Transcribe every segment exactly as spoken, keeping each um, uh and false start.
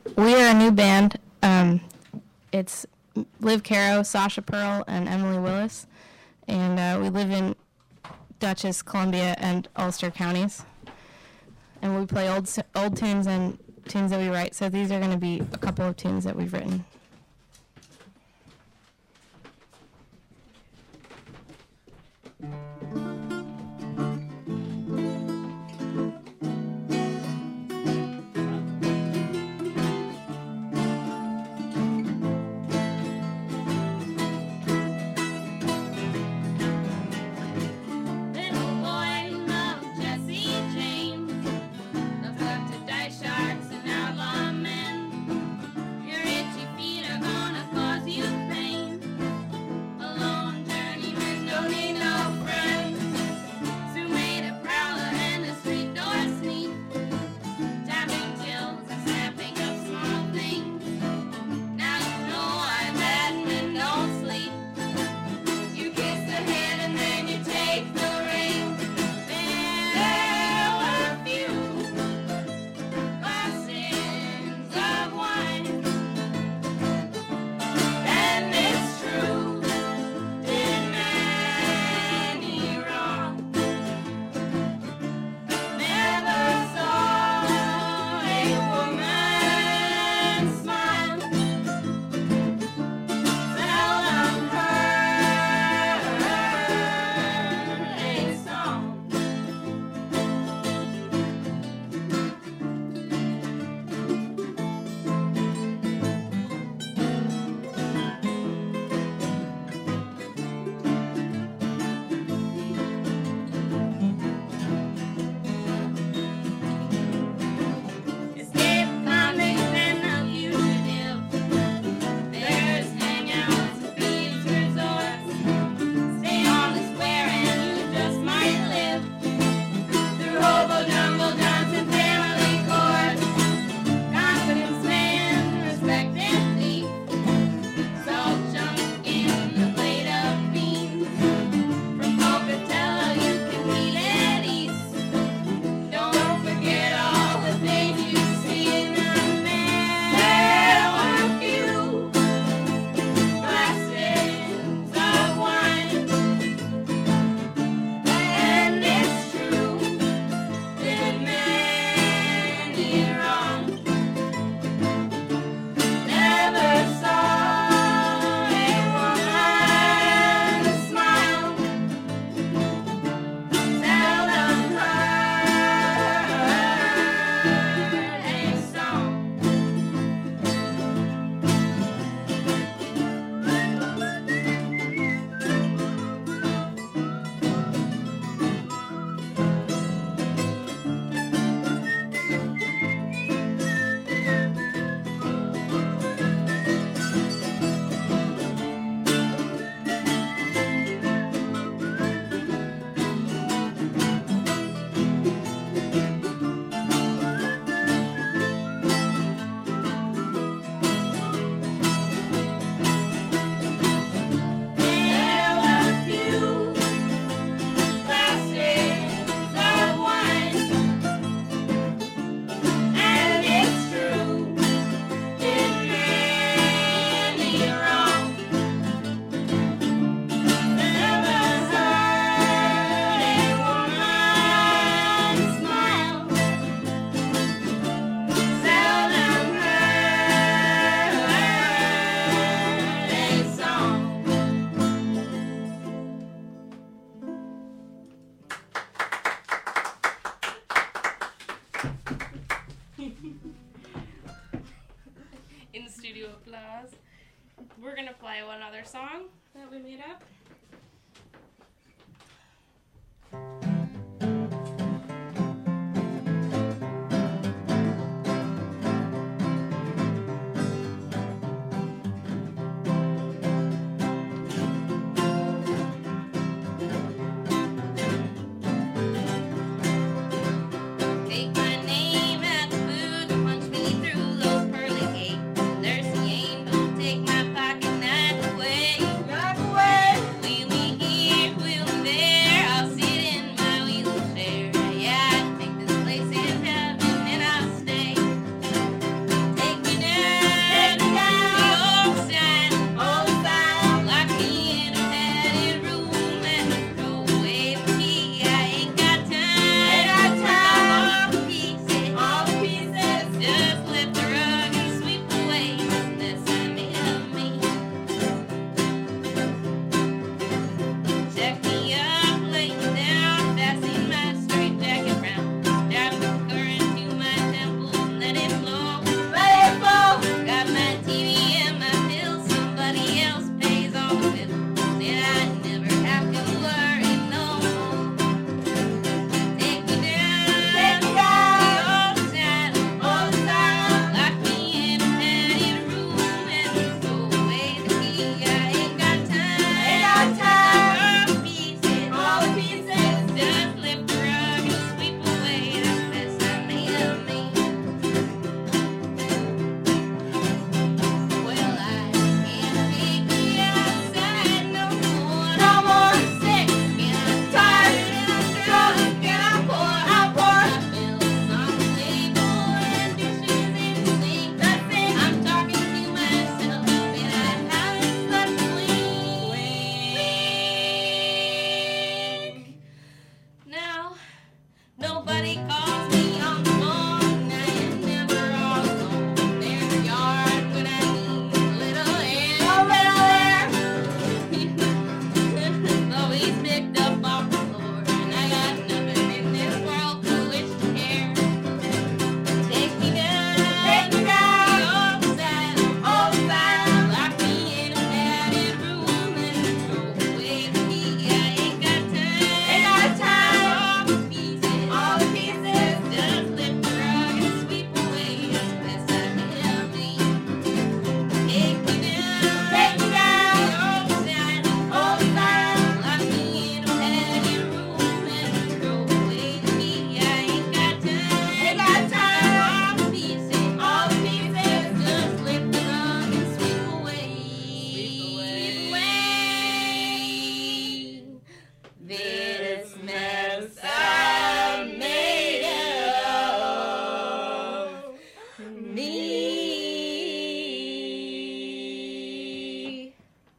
We are a new band. Um, it's Liv Caro, Sasha Pearl, and Emily Willis. And uh, we live in Dutchess, Columbia, and Ulster counties. And we play old old tunes and tunes that we write. So these are going to be a couple of tunes that we've written. In studio applause. We're gonna play one other song that we made up. Away. me.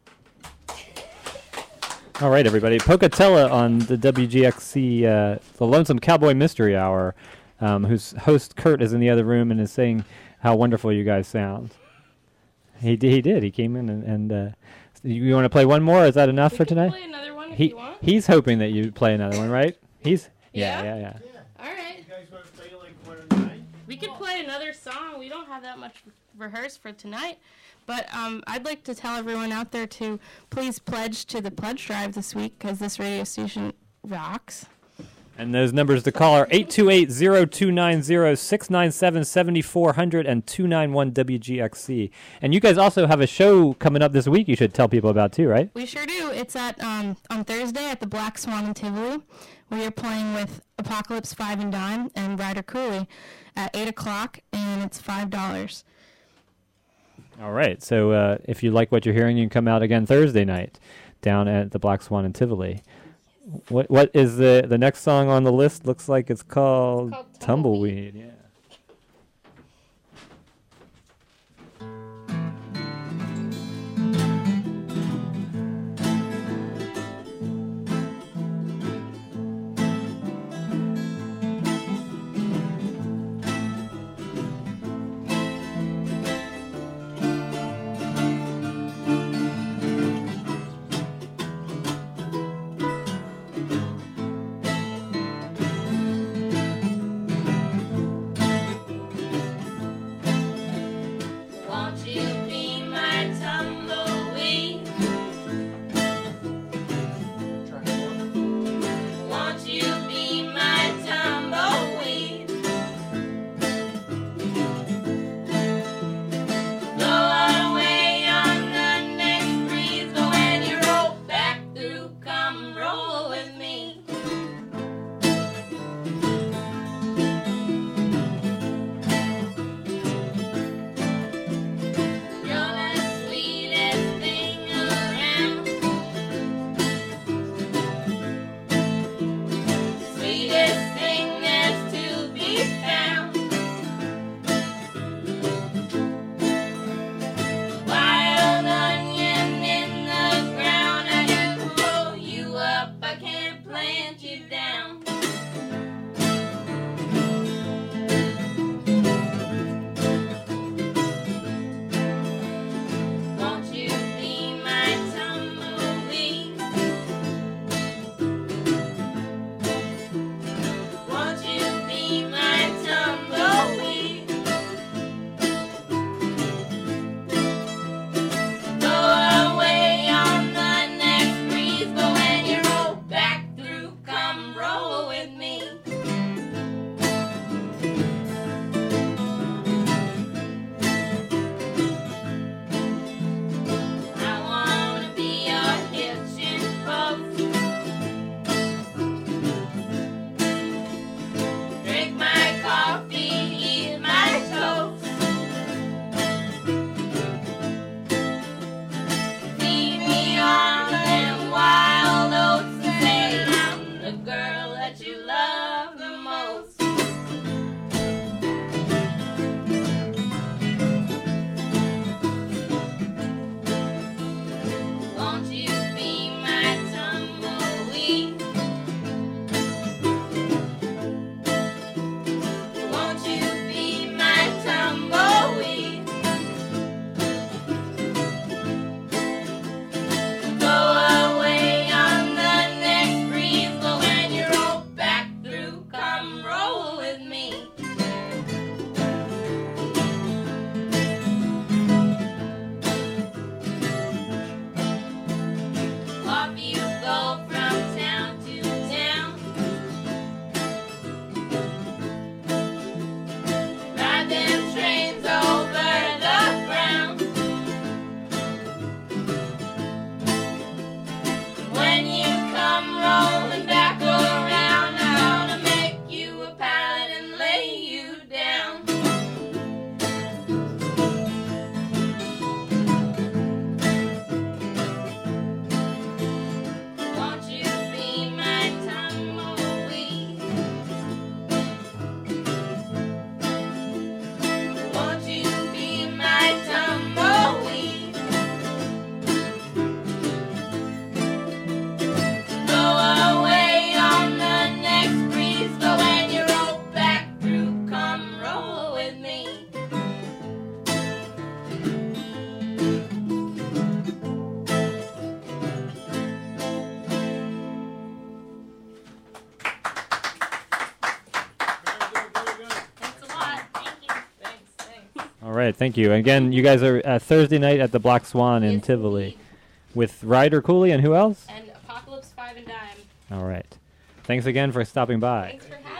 All right, everybody. Pocatella on the W G X C, uh, the Lonesome Cowboy Mystery Hour, um, whose host Kurt is in the other room and is saying how wonderful you guys sound. He did. He did. He came in and, and uh, you, you want to play one more? Is that enough We for can tonight? play another one if He you want. he's hoping that you play another one, right? He's yeah, Yeah? yeah, yeah. All right. You guys want to play like one at a night? We could play another song. We don't have that much rehearsed for tonight. But um, I'd like to tell everyone out there to please pledge to the pledge drive this week because this radio station rocks. And those numbers to call are eight two eight, zero two nine zero, six nine seven, seven four zero zero and two nine one W G X C. And you guys also have a show coming up this week you should tell people about too, right? We sure do. It's at um, on Thursday at the Black Swan in Tivoli. We are playing with Apocalypse Five and Dime and Ryder Cooley at eight o'clock, and it's five dollars. All right. So uh, if you like what you're hearing, you can come out again Thursday night down at the Black Swan in Tivoli. What What is the, the next song on the list? Looks like it's called, called Tumbleweed. Yeah. right, thank you. Again, you guys are uh, Thursday night at the Black Swan in Yes, Tivoli indeed. with Ryder Cooley and who else? And Apocalypse Five and Dime. All right. Thanks again for stopping by. Thanks for having me.